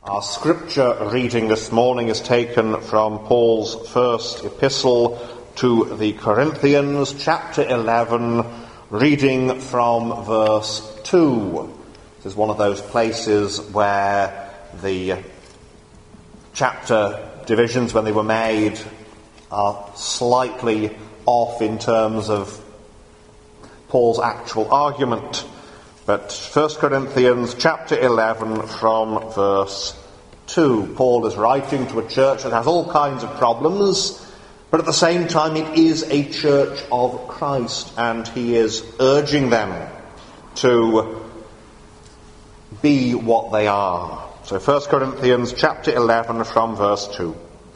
Our scripture reading this morning is taken from Paul's first epistle to the Corinthians, chapter 11, reading from verse 2. This is one of those places where the chapter divisions, when they were made, are slightly off in terms of Paul's actual argument. But 1 Corinthians chapter 11 from verse 2. Paul is writing to a church that has all kinds of problems, but at the same time it is a church of Christ, and he is urging them to be what they are. So 1 Corinthians chapter 11 from verse 2.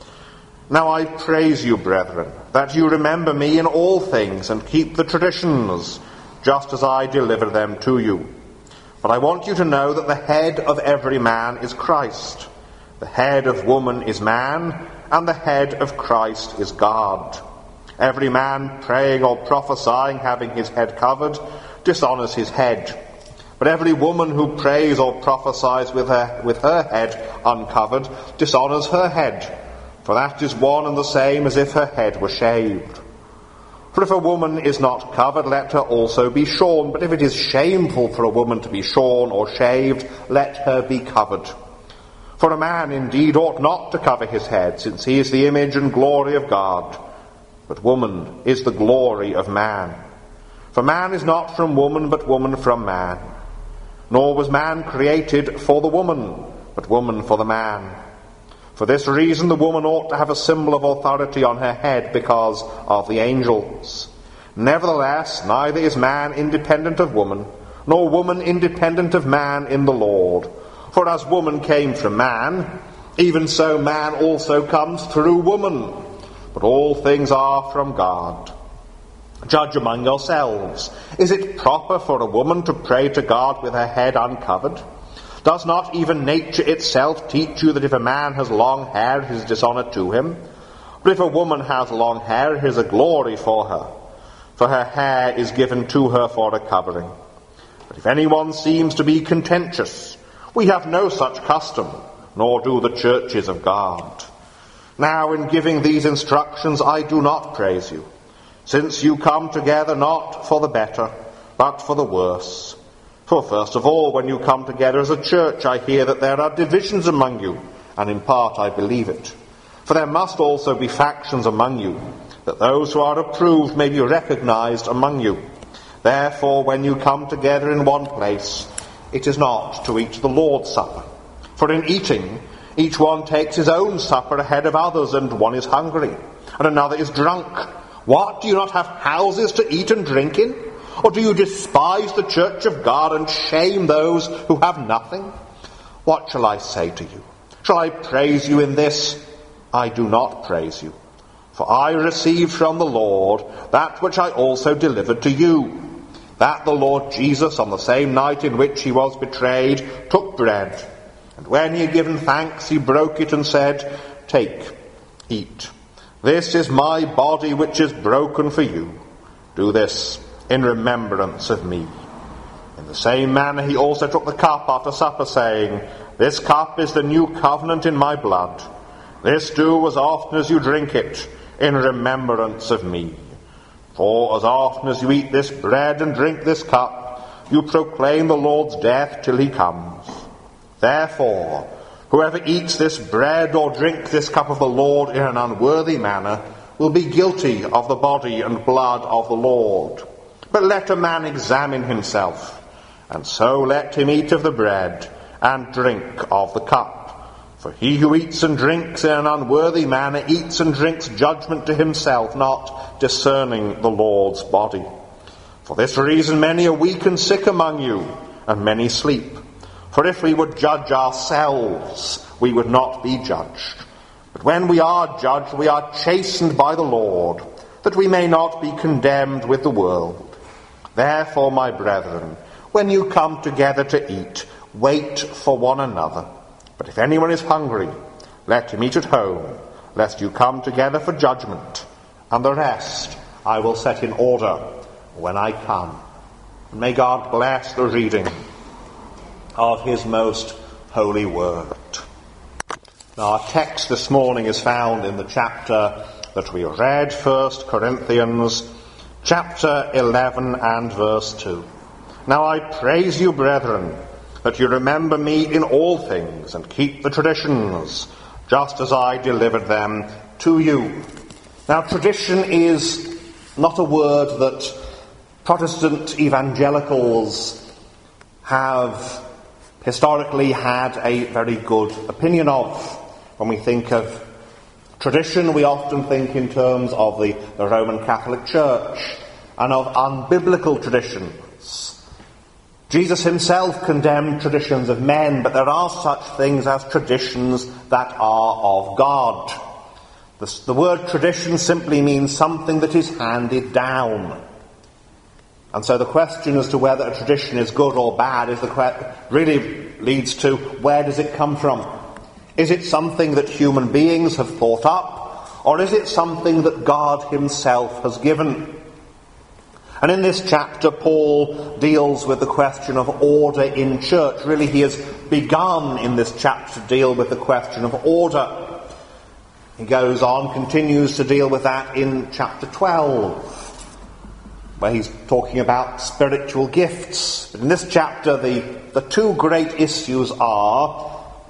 Now I praise you, brethren, that you remember me in all things and keep the traditions, just as I deliver them to you. But I want you to know that the head of every man is Christ. The head of woman is man, and the head of Christ is God. Every man praying or prophesying, having his head covered, dishonors his head. But every woman who prays or prophesies with her head uncovered dishonors her head, for that is one and the same as if her head were shaved. For if a woman is not covered, let her also be shorn. But if it is shameful for a woman to be shorn or shaved, let her be covered. For a man indeed ought not to cover his head, since he is the image and glory of God. But woman is the glory of man. For man is not from woman, but woman from man. Nor was man created for the woman, but woman for the man. For this reason the woman ought to have a symbol of authority on her head because of the angels. Nevertheless, neither is man independent of woman, nor woman independent of man in the Lord. For as woman came from man, even so man also comes through woman. But all things are from God. Judge among yourselves. Is it proper for a woman to pray to God with her head uncovered? Does not even nature itself teach you that if a man has long hair, it is dishonor to him? But if a woman has long hair, it is a glory for her hair is given to her for a covering. But if anyone seems to be contentious, we have no such custom, nor do the churches of God. Now in giving these instructions I do not praise you, since you come together not for the better, but for the worse. For first of all, when you come together as a church, I hear that there are divisions among you, and in part I believe it. For there must also be factions among you, that those who are approved may be recognized among you. Therefore, when you come together in one place, it is not to eat the Lord's Supper. For in eating, each one takes his own supper ahead of others, and one is hungry, and another is drunk. What, do you not have houses to eat and drink in? Or do you despise the church of God and shame those who have nothing? What shall I say to you? Shall I praise you in this? I do not praise you. For I received from the Lord that which I also delivered to you, that the Lord Jesus, on the same night in which he was betrayed, took bread, and when he had given thanks, he broke it and said, Take, eat. This is my body which is broken for you. Do this in remembrance of me. In the same manner he also took the cup after supper, saying, This cup is the new covenant in my blood. This do as often as you drink it, in remembrance of me. For as often as you eat this bread and drink this cup, you proclaim the Lord's death till he comes. Therefore, whoever eats this bread or drinks this cup of the Lord in an unworthy manner will be guilty of the body and blood of the Lord. But let a man examine himself, and so let him eat of the bread and drink of the cup. For he who eats and drinks in an unworthy manner eats and drinks judgment to himself, not discerning the Lord's body. For this reason many are weak and sick among you, and many sleep. For if we would judge ourselves, we would not be judged. But when we are judged, we are chastened by the Lord, that we may not be condemned with the world. Therefore, my brethren, when you come together to eat, wait for one another. But if anyone is hungry, let him eat at home, lest you come together for judgment. And the rest I will set in order when I come. And may God bless the reading of his most holy word. Our text this morning is found in the chapter that we read, 1 Corinthians, chapter 11 and verse 2. Now I praise you, brethren, that you remember me in all things and keep the traditions, just as I delivered them to you. Now tradition is not a word that Protestant evangelicals have historically had a very good opinion of. When we think of tradition, we often think in terms of the Roman Catholic Church and of unbiblical traditions. Jesus himself condemned traditions of men, but there are such things as traditions that are of God. The word tradition simply means something that is handed down. And so the question as to whether a tradition is good or bad really leads to, where does it come from? Is it something that human beings have thought up, or is it something that God himself has given? And in this chapter, Paul deals with the question of order in church. Really, he has begun in this chapter to deal with the question of order. He goes on, continues to deal with that in chapter 12, where he's talking about spiritual gifts. But in this chapter, the two great issues are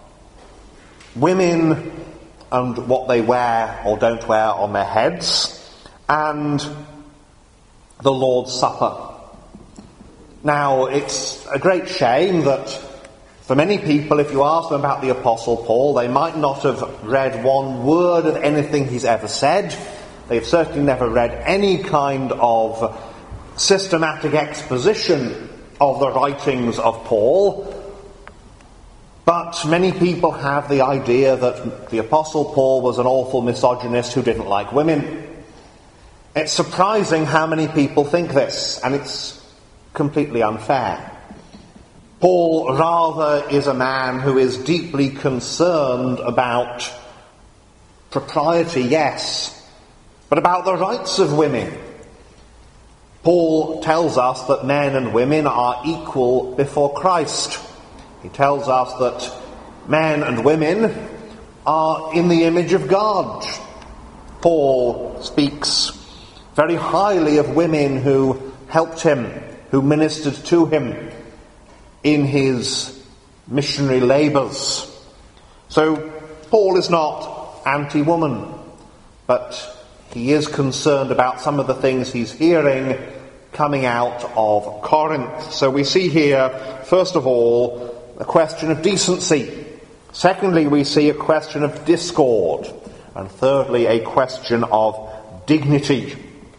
women and what they wear or don't wear on their heads, and the Lord's Supper. Now, it's a great shame that for many people, if you ask them about the Apostle Paul, they might not have read one word of anything he's ever said. They've certainly never read any kind of systematic exposition of the writings of Paul. But many people have the idea that the Apostle Paul was an awful misogynist who didn't like women. It's surprising how many people think this, and it's completely unfair. Paul rather is a man who is deeply concerned about propriety, yes, but about the rights of women. Paul tells us that men and women are equal before Christ. He tells us that men and women are in the image of God. Paul speaks very highly of women who helped him, who ministered to him in his missionary labours. So Paul is not anti-woman, but he is concerned about some of the things he's hearing coming out of Corinth. So we see here, first of all, a question of decency. Secondly, we see a question of discord. And thirdly, a question of dignity.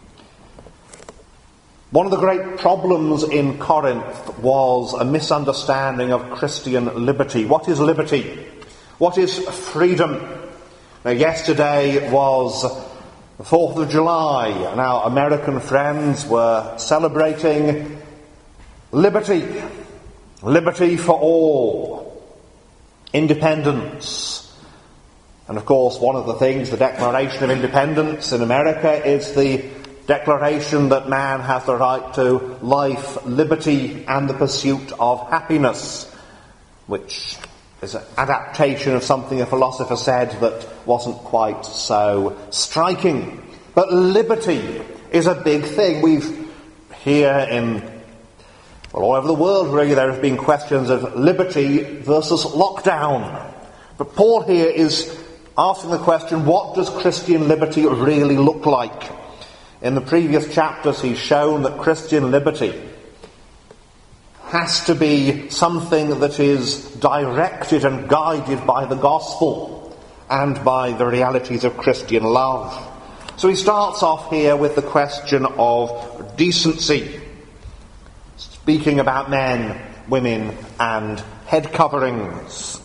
One of the great problems in Corinth was a misunderstanding of Christian liberty. What is liberty? What is freedom? Now, yesterday was the 4th of July, and our American friends were celebrating liberty. Liberty for all. Independence. And of course, one of the things, the Declaration of Independence in America, is the declaration that man has the right to life, liberty, and the pursuit of happiness, which is an adaptation of something a philosopher said that wasn't quite so striking. But liberty is a big thing. We've here all over the world, really, there have been questions of liberty versus lockdown. But Paul here is asking the question, what does Christian liberty really look like? In the previous chapters, he's shown that Christian liberty has to be something that is directed and guided by the gospel and by the realities of Christian love. So he starts off here with the question of decency, speaking about men, women, and head coverings.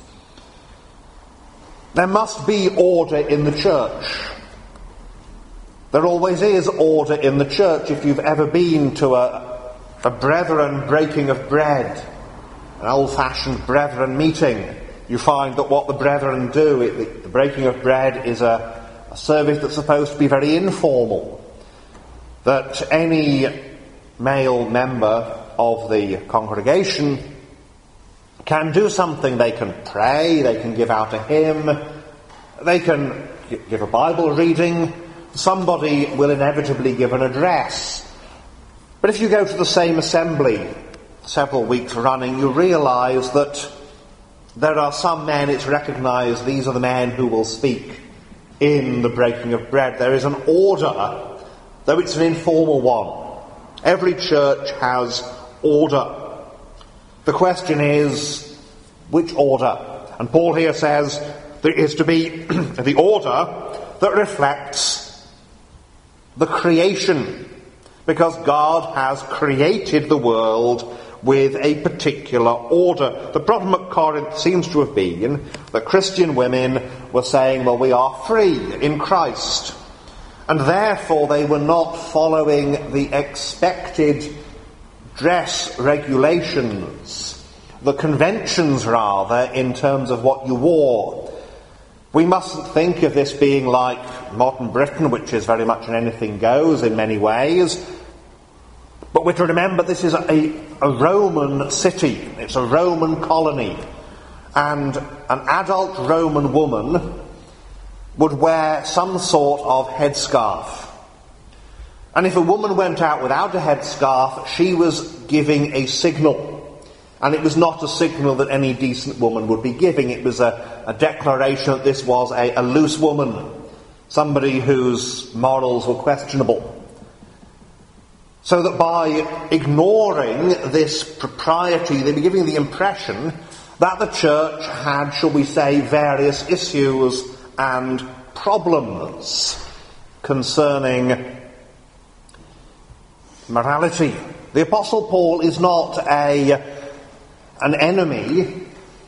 There must be order in the church. There always is order in the church. If you've ever been to a brethren breaking of bread, an old-fashioned brethren meeting, you find that what the brethren do, the breaking of bread, is a service that's supposed to be very informal. That any male member of the congregation can do something. They can pray, they can give out a hymn, They can give a Bible reading. Somebody will inevitably give an address. But if you go to the same assembly several weeks running, you realise that there are some men, it's recognised, these are the men who will speak in the breaking of bread. There is an order, though it's an informal one. Every church has order. The question is, which order? And Paul here says there is to be the order that reflects the creation, because God has created the world with a particular order. The problem at Corinth seems to have been that Christian women were saying, well, we are free in Christ. And therefore they were not following the expected dress regulations, the conventions rather, in terms of what you wore. We mustn't think of this being like modern Britain, which is very much an anything goes in many ways. But we're to remember this is a Roman city. It's a Roman colony. And an adult Roman woman would wear some sort of headscarf. And if a woman went out without a headscarf, she was giving a signal. And it was not a signal that any decent woman would be giving. It was a declaration that this was a loose woman, somebody whose morals were questionable. So that by ignoring this propriety, they were giving the impression that the church had, shall we say, various issues and problems concerning morality. The Apostle Paul is not an enemy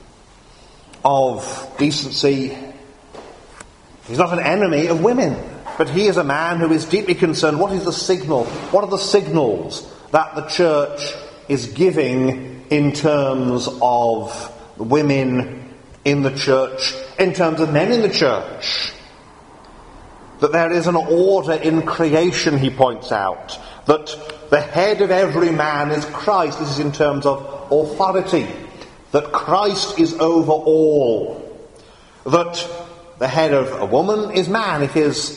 of decency. He's not an enemy of women. But he is a man who is deeply concerned. What is the signal? What are the signals that the church is giving in terms of women in the church, in terms of men in the church? That there is an order in creation, he points out. That the head of every man is Christ. This is in terms of authority. That Christ is over all. That the head of a woman is man. It is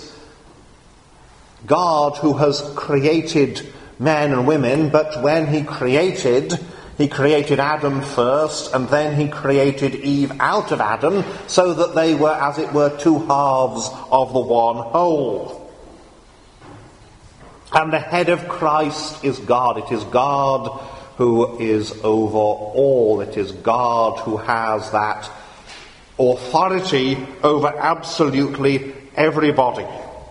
God who has created men and women, but when he created Adam first, and then he created Eve out of Adam, so that they were, as it were, two halves of the one whole. And the head of Christ is God. It is God who is over all. It is God who has that authority over absolutely everybody.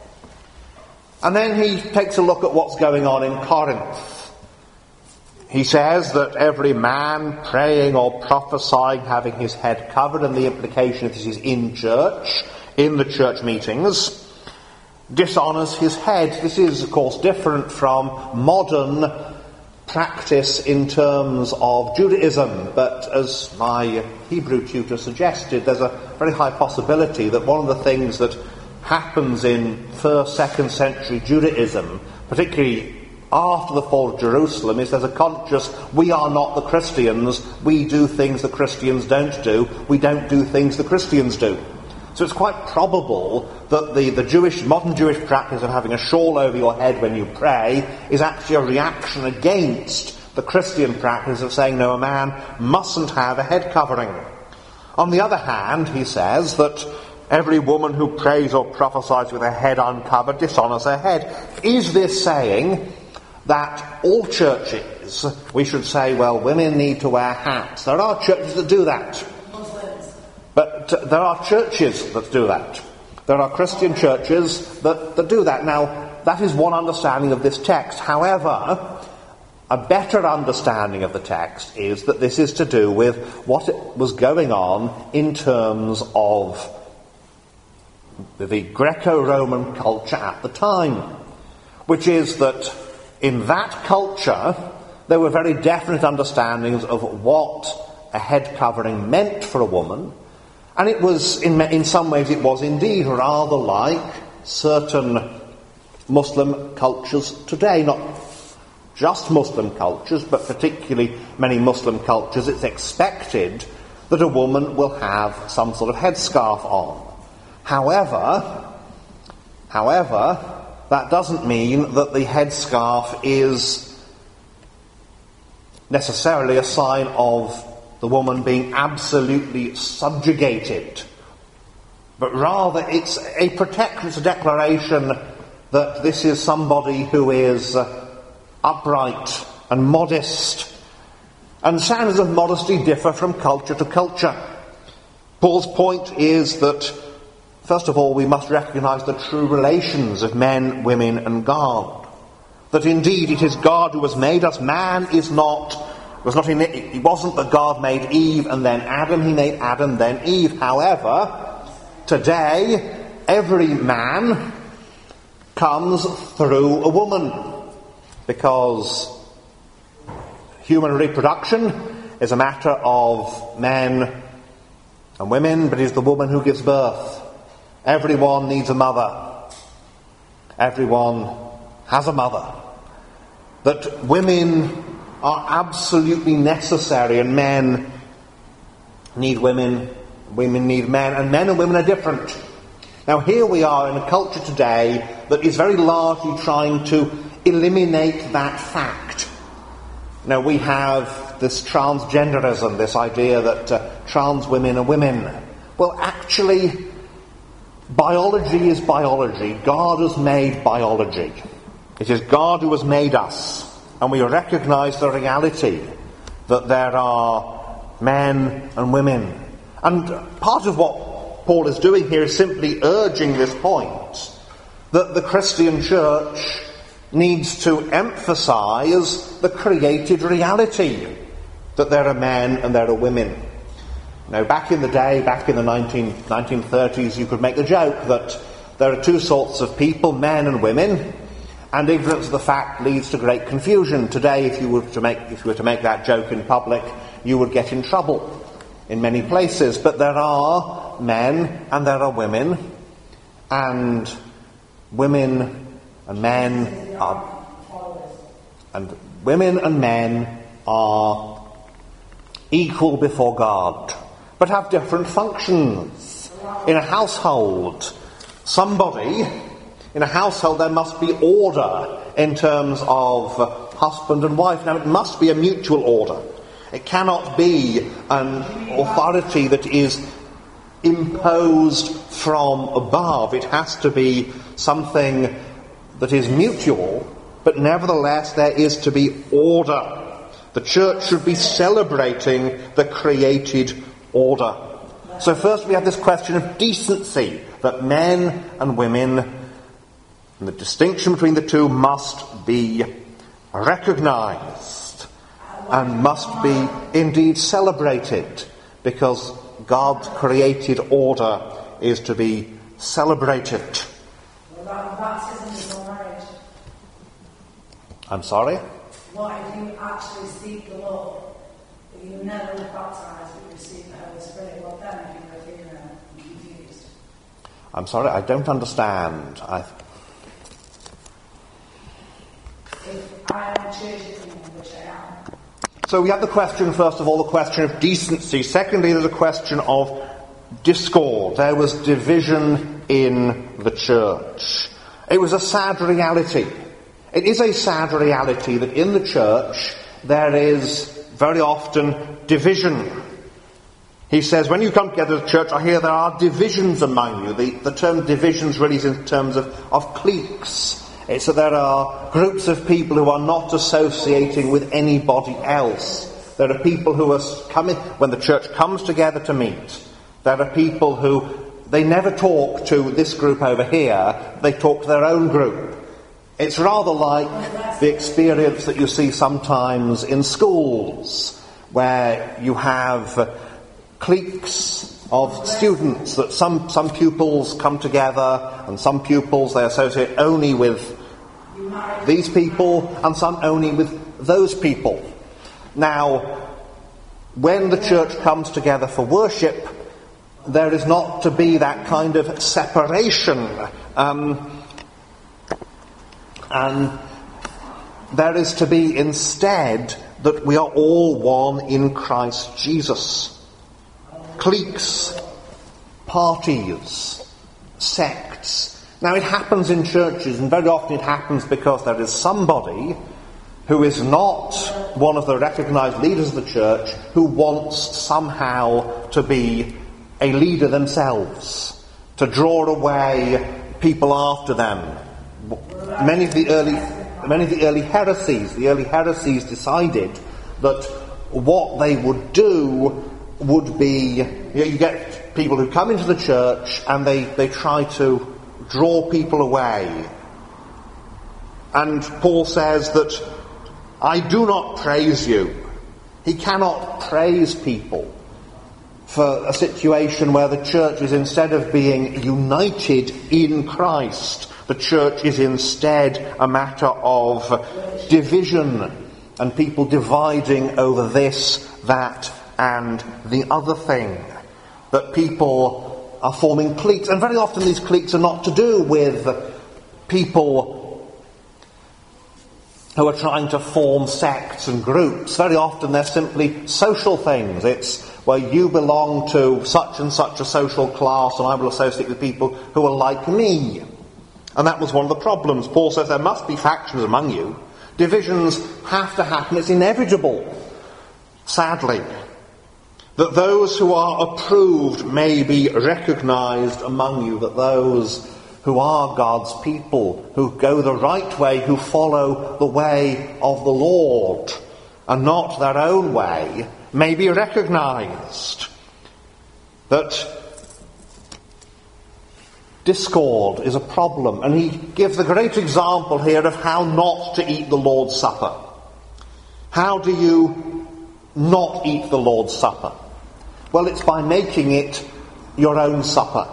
And then he takes a look at what's going on in Corinth. He says that every man praying or prophesying having his head covered, and the implication if this is in church, in the church meetings, dishonours his head. This is, of course, different from modern practice in terms of Judaism. But as my Hebrew tutor suggested, there's a very high possibility that one of the things that happens in 1st, 2nd century Judaism, particularly after the fall of Jerusalem, is there's a conscious, we are not the Christians, we do things the Christians don't do, we don't do things the Christians do. So it's quite probable that the modern Jewish practice of having a shawl over your head when you pray is actually a reaction against the Christian practice of saying, no, a man mustn't have a head covering. On the other hand, he says that every woman who prays or prophesies with her head uncovered dishonours her head. Is this saying that all churches, we should say, well, women need to wear hats? There are churches that do that. But there are churches that do that. There are Christian churches that do that. Now, that is one understanding of this text. However, a better understanding of the text is that this is to do with what was going on in terms of the Greco-Roman culture at the time, which is that in that culture there were very definite understandings of what a head covering meant for a woman, and it was, in some ways it was indeed rather like certain Muslim cultures today, not just Muslim cultures, but particularly many Muslim cultures. It's expected that a woman will have some sort of headscarf on. However, that doesn't mean that the headscarf is necessarily a sign of the woman being absolutely subjugated. But rather it's a protection, it's a declaration that this is somebody who is upright and modest. And standards of modesty differ from culture to culture. Paul's point is that, first of all, we must recognise the true relations of men, women and God. That indeed it is God who has made us. Man it wasn't that God made Eve and then Adam, he made Adam then Eve. However, today, every man comes through a woman, because human reproduction is a matter of men and women, but it is the woman who gives birth. Everyone needs a mother. Everyone has a mother. That women are absolutely necessary, and men need women, women need men, and women are different. Now here we are in a culture today that is very largely trying to eliminate that fact. Now we have this transgenderism, this idea that trans women are women. Well, actually, biology is biology. God has made biology. It is God who has made us. And we recognise the reality that there are men and women. And part of what Paul is doing here is simply urging this point, that the Christian church needs to emphasise the created reality, that there are men and there are women. Now, back in the day, back in the 1930s, you could make the joke that there are two sorts of people, men and women, and ignorance of the fact leads to great confusion. Today, if you were to make that joke in public, you would get in trouble in many places. But there are men and there are women, and women and men are equal before God, but have different functions. In a household, in a household there must be order in terms of husband and wife. Now it must be a mutual order. It cannot be an authority that is imposed from above. It has to be something that is mutual, but nevertheless there is to be order. The church should be celebrating the created order. So first we have this question of decency, that men and women, and the distinction between the two, must be recognised and must be indeed celebrated, because God's created order is to be celebrated. Baptism is not marriage. I'm sorry? What if you actually seek the Lord, but you never were baptised, but you receive the Holy Spirit? Well, then if you were female and confused. I'm sorry, I don't understand. If I am a church attendant, which I am. So we have the question, first of all, the question of decency. Secondly, there's a question of discord. There was division in the church. It was a sad reality. It is a sad reality that in the church there is very often division. He says, when you come together as a church, I hear there are divisions among you. The term divisions really is in terms of cliques. It's that there are groups of people who are not associating with anybody else. There are people who are coming, when the church comes together to meet, there are people who, they never talk to this group over here, they talk to their own group. It's rather like the experience that you see sometimes in schools, where you have cliques of students, that some pupils come together, and some pupils they associate only with these people, and some only with those people. Now, when the church comes together for worship, there is not to be that kind of separation. And there is to be instead that we are all one in Christ Jesus. Cliques, parties, sects. Now, it happens in churches, and very often it happens because there is somebody who is not one of the recognised leaders of the church who wants somehow to be a leader themselves, to draw away people after them. Many of the early heresies decided that what they would do would be, you get people who come into the church and they try to draw people away. And Paul says that I do not praise you. He cannot praise people for a situation where the church is, instead of being united in Christ, the church is instead a matter of division and people dividing over this, that and the other thing. That people are forming cliques, and very often these cliques are not to do with people who are trying to form sects and groups. Very often they're simply social things. It's, well, you belong to such and such a social class and I will associate with people who are like me. And that was one of the problems. Paul says there must be factions among you. Divisions have to happen. It's inevitable, sadly, that those who are approved may be recognised among you, that those who are God's people, who go the right way, who follow the way of the Lord, and not their own way, may be recognised. That discord is a problem, and he gives a great example here of how not to eat the Lord's Supper. How do you not eat the Lord's Supper? Well, it's by making it your own supper.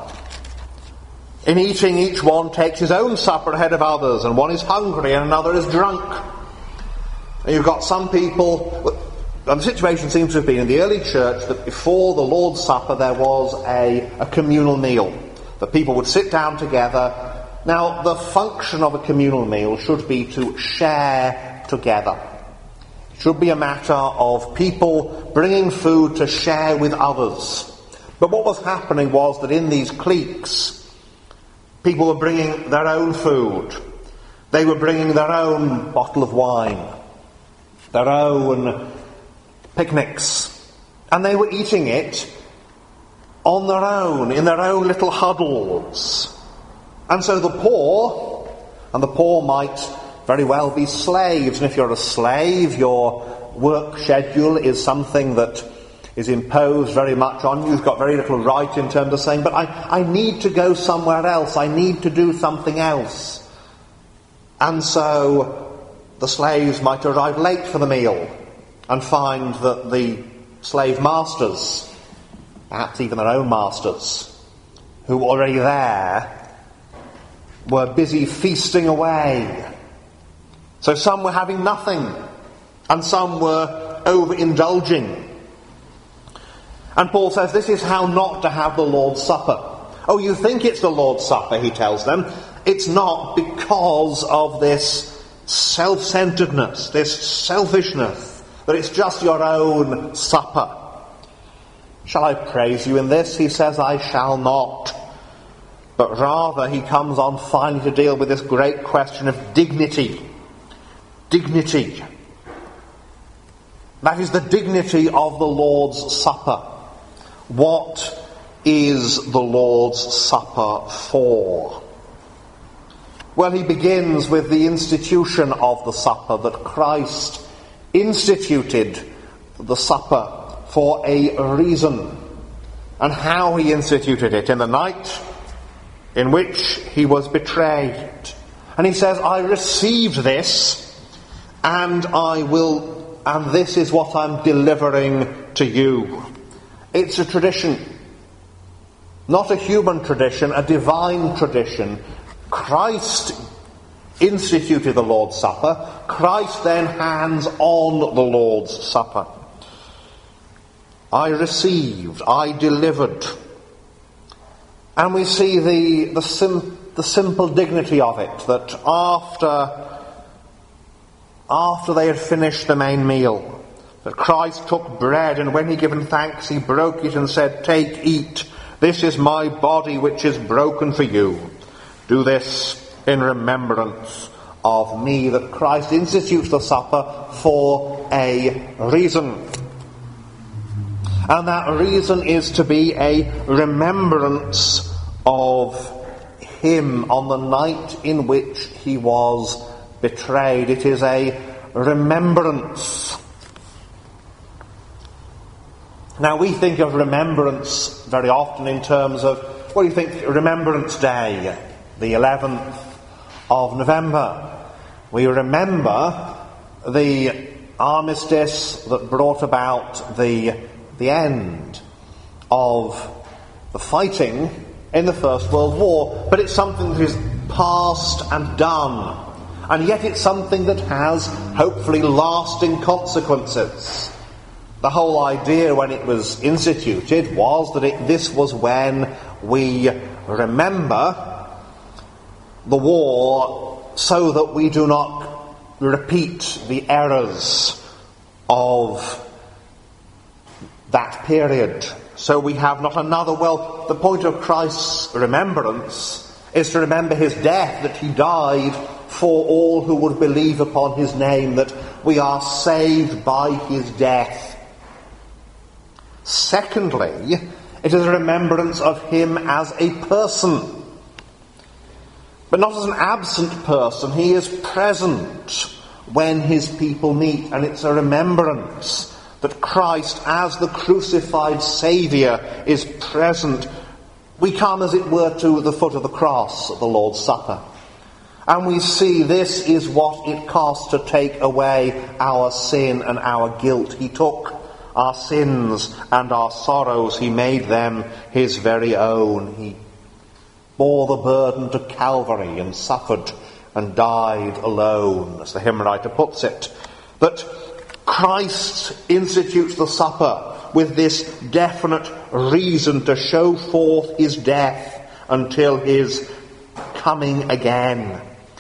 In eating, each one takes his own supper ahead of others, and one is hungry and another is drunk. And you've got some people, and the situation seems to have been in the early church that before the Lord's Supper there was a communal meal, that people would sit down together. Now, the function of a communal meal should be to share together. It should be a matter of people bringing food to share with others. But what was happening was that in these cliques, people were bringing their own food. They were bringing their own bottle of wine, their own picnics, and they were eating it on their own, in their own little huddles. And so the poor might very well be slaves. And if you're a slave, your work schedule is something that is imposed very much on you. You've got very little right in terms of saying, but I need to go somewhere else. I need to do something else. And so the slaves might arrive late for the meal and find that the slave masters, perhaps even their own masters, who were already there, were busy feasting away. So some were having nothing, and some were overindulging. And Paul says this is how not to have the Lord's Supper. Oh, you think it's the Lord's Supper, he tells them. It's not, because of this self-centeredness, this selfishness, that it's just your own supper. Shall I praise you in this? He says, I shall not. But rather he comes on finally to deal with this great question of dignity. Dignity. That is the dignity of the Lord's Supper. What is the Lord's Supper for? Well, he begins with the institution of the supper, that Christ instituted the supper for a reason, and how he instituted it in the night in which he was betrayed. And he says, I received this, and this is what I'm delivering to you. It's a tradition, not a human tradition, a divine tradition. Christ instituted the Lord's Supper. Christ then hands on the Lord's Supper. I received, I delivered. And we see the simple dignity of it, that after they had finished the main meal, that Christ took bread, and when he given thanks, he broke it and said, take, eat, This is my body which is broken for you. Do this in remembrance of me. That Christ institutes the supper for a reason. And that reason is to be a remembrance of him on the night in which he was betrayed. It is a remembrance. Now we think of remembrance very often in terms of, what do you think, Remembrance Day, the 11th of November. We remember the armistice that brought about the end of the fighting in the First World War, but it's something that is past and done, and yet it's something that has hopefully lasting consequences. The whole idea when it was instituted was that this was when we remember the war so that we do not repeat the errors of that period. So we have not another. Well, the point of Christ's remembrance is to remember his death, that he died for all who would believe upon his name, that we are saved by his death. Secondly, it is a remembrance of him as a person, but not as an absent person. He is present when his people meet, and it's a remembrance that Christ, as the crucified Saviour, is present. We come, as it were, to the foot of the cross at the Lord's Supper, and we see this is what it costs to take away our sin and our guilt. He took our sins and our sorrows, he made them his very own. He bore the burden to Calvary and suffered and died alone, as the hymn writer puts it. That Christ institutes the supper with this definite reason to show forth his death until his coming again.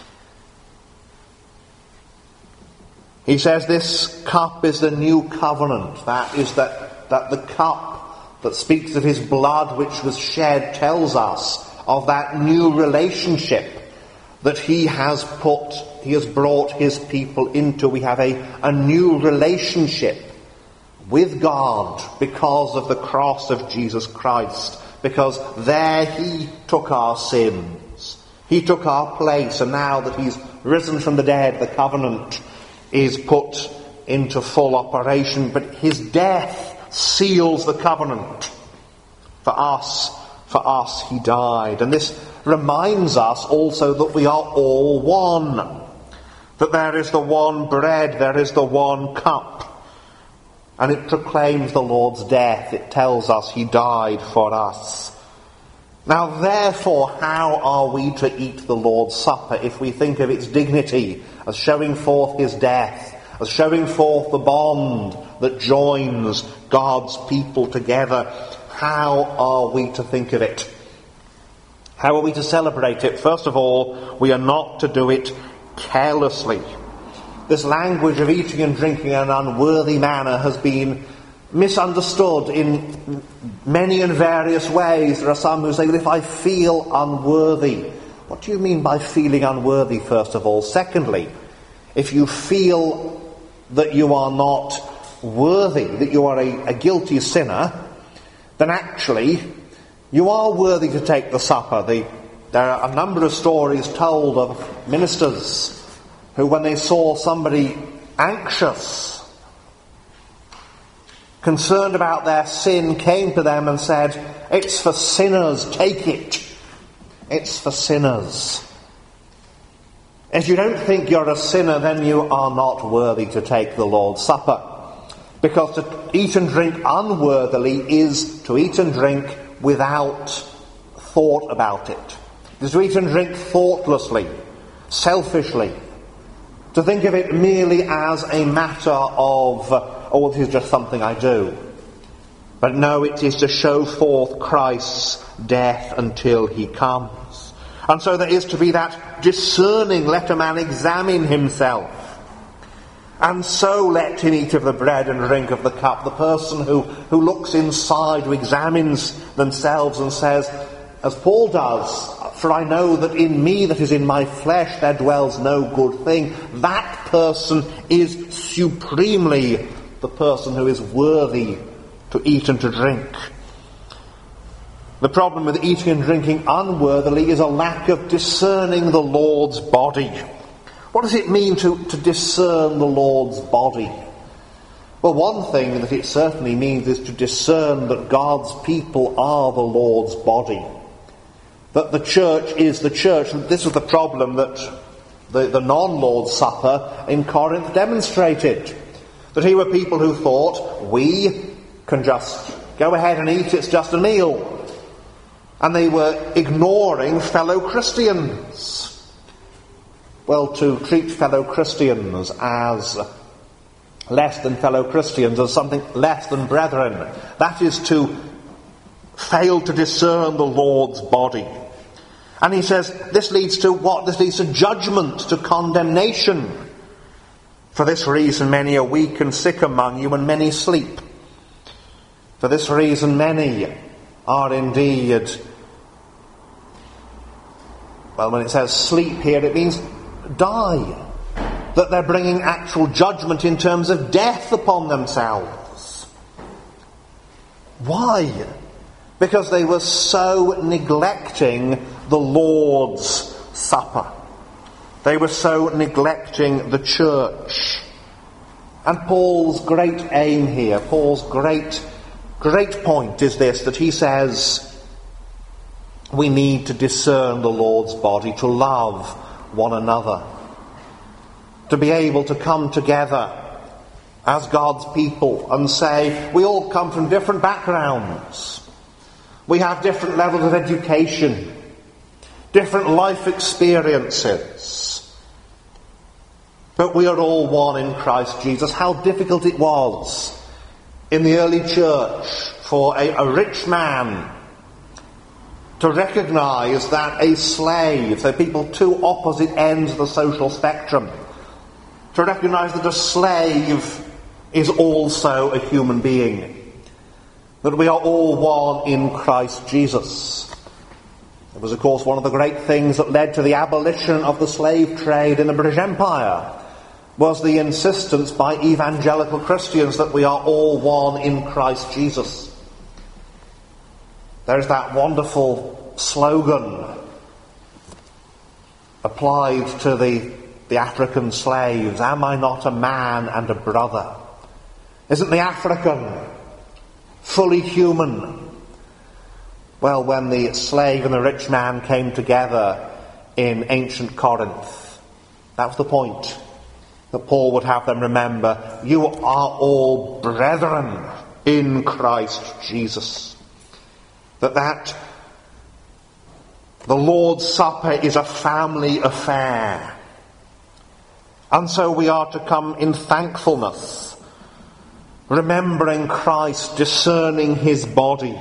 He says this cup is the new covenant. That is that the cup that speaks of his blood which was shed tells us of that new relationship that he has brought his people into. We have a new relationship with God because of the cross of Jesus Christ, because there he took our sins. He took our place, and now that he's risen from the dead, the covenant is put into full operation. But his death seals the covenant. For us he died. And this reminds us also that we are all one. That there is the one bread, there is the one cup. And it proclaims the Lord's death. It tells us he died for us. Now therefore, how are we to eat the Lord's Supper if we think of its dignity as showing forth his death, as showing forth the bond that joins God's people together? How are we to think of it? How are we to celebrate it? First of all, we are not to do it carelessly. This language of eating and drinking in an unworthy manner has been misunderstood in many and various ways. There are some who say, well, if I feel unworthy. What do you mean by feeling unworthy, first of all? Secondly, if you feel that you are not worthy, that you are a guilty sinner, then actually you are worthy to take the supper. There are a number of stories told of ministers who, when they saw somebody anxious, concerned about their sin, came to them and said, "It's for sinners, take it. It's for sinners." If you don't think you're a sinner, then you are not worthy to take the Lord's Supper. Because to eat and drink unworthily is to eat and drink without thought about it. It is to eat and drink thoughtlessly, selfishly. To think of it merely as a matter of, oh, this is just something I do. But no, it is to show forth Christ's death until he comes. And so there is to be that discerning, let a man examine himself. and so let him eat of the bread and drink of the cup. The person who looks inside, who examines themselves and says, as Paul does, for I know that in me, that is in my flesh, there dwells no good thing. That person is supremely the person who is worthy to eat and to drink. The problem with eating and drinking unworthily is a lack of discerning the Lord's body. What does it mean to discern the Lord's body? Well, one thing that it certainly means is to discern that God's people are the Lord's body. That the church is the church. And this was the problem that the non-Lord's Supper in Corinth demonstrated. That here were people who thought, we can just go ahead and eat, it's just a meal. And they were ignoring fellow Christians. Well, to treat fellow Christians as less than fellow Christians, as something less than brethren, that is to fail to discern the Lord's body. And he says, this leads to what? This leads to judgment, to condemnation. For this reason many are weak and sick among you, and many sleep. For this reason many are indeed, well, when it says sleep here, it means die. That they're bringing actual judgment in terms of death upon themselves. Why? Because they were so neglecting the Lord's Supper. They were so neglecting the church. And Paul's great aim here, Paul's great point is this, that he says we need to discern the Lord's body, to love one another, to be able to come together as God's people and say, we all come from different backgrounds. We have different levels of education, different life experiences. But we are all one in Christ Jesus. How difficult it was in the early church for a rich man to recognise that a slave, so people two opposite ends of the social spectrum, to recognise that a slave is also a human being, that we are all one in Christ Jesus. It was, of course, one of the great things that led to the abolition of the slave trade in the British Empire, was the insistence by evangelical Christians that we are all one in Christ Jesus. There's that wonderful slogan applied to the African slaves, am I not a man and a brother? Isn't the African fully human? Well, when the slave and the rich man came together in ancient Corinth, that was the point that Paul would have them remember. You are all brethren in Christ Jesus. That the Lord's Supper is a family affair. And so we are to come in thankfulness, remembering Christ, discerning his body,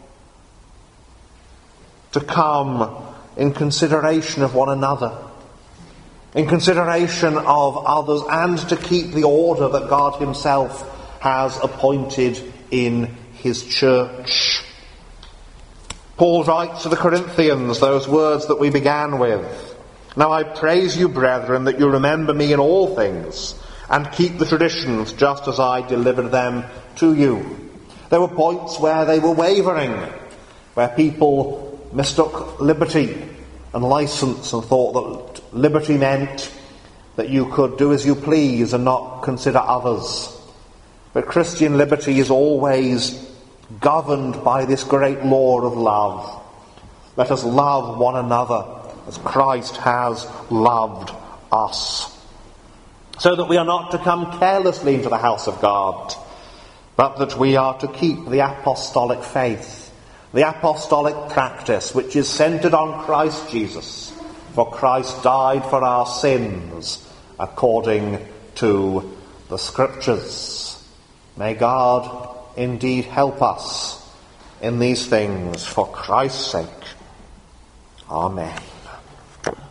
to come in consideration of one another, in consideration of others, and to keep the order that God himself has appointed in his church. Paul writes to the Corinthians those words that we began with. Now I praise you, brethren, that you remember me in all things, and keep the traditions just as I delivered them to you. There were points where they were wavering, where people mistook liberty and license and thought that liberty meant that you could do as you please and not consider others. But Christian liberty is always governed by this great law of love. Let us love one another as Christ has loved us. So that we are not to come carelessly into the house of God, but that we are to keep the apostolic faith, the apostolic practice, which is centred on Christ Jesus. For Christ died for our sins according to the Scriptures. May God indeed help us in these things for Christ's sake. Amen.